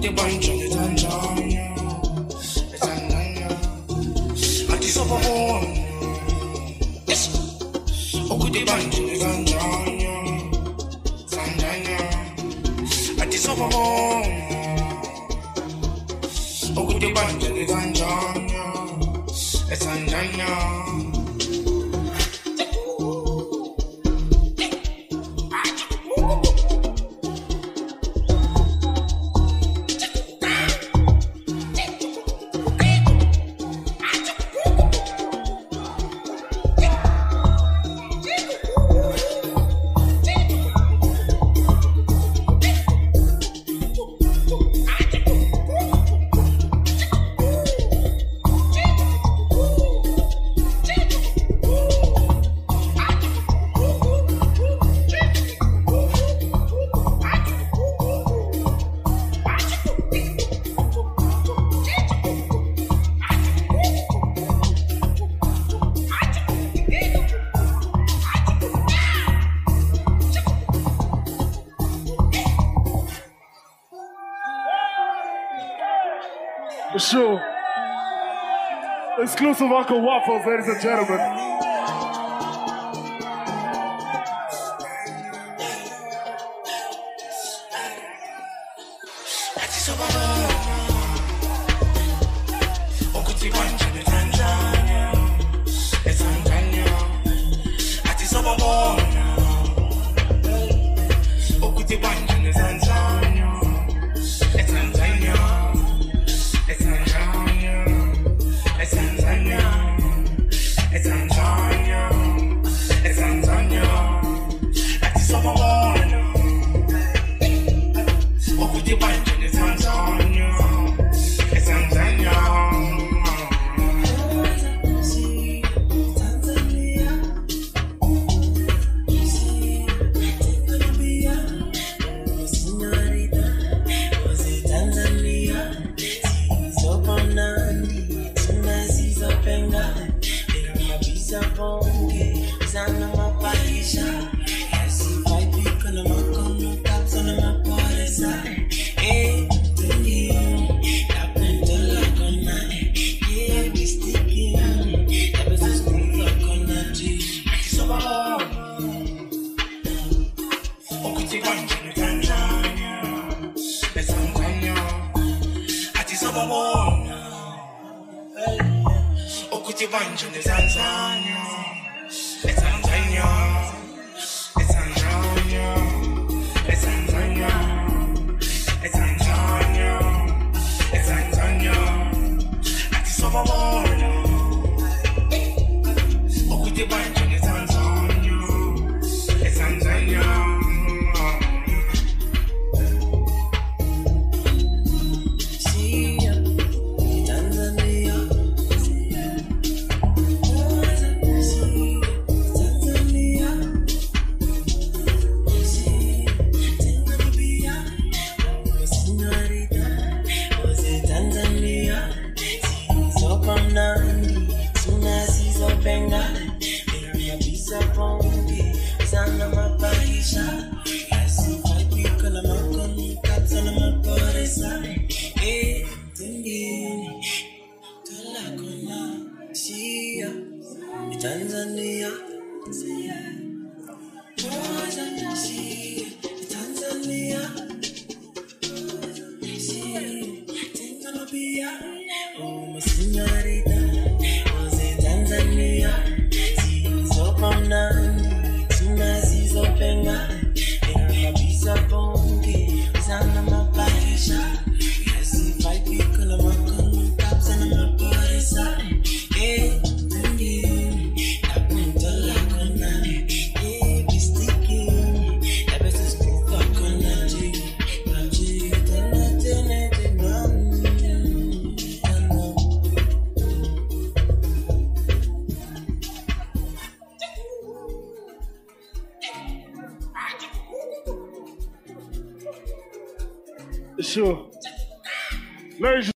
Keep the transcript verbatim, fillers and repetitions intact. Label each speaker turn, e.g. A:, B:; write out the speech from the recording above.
A: the bunch of the Tanzania, the Tanzania, at the Super Bowl. Yes, oh, the bunch of the Tanzania, Tanzania, at the Super Bowl. Oh, the bunch of the Tanzania, the Tanzania.
B: For sure. Exclusive Uncle Waffles, ladies and gentlemen.
A: Tanzania, oh my señorita, was it Tanzania? See so from Nandi, Sina see so penga, in a piece of bongi, Sana ma paisha, yes if I pick on a macon, caps and my body side, eh, then I put the lock on that, eh, be sticking, I bet it's good for Konaji, Naji, Tanate,
B: Sure. Ladies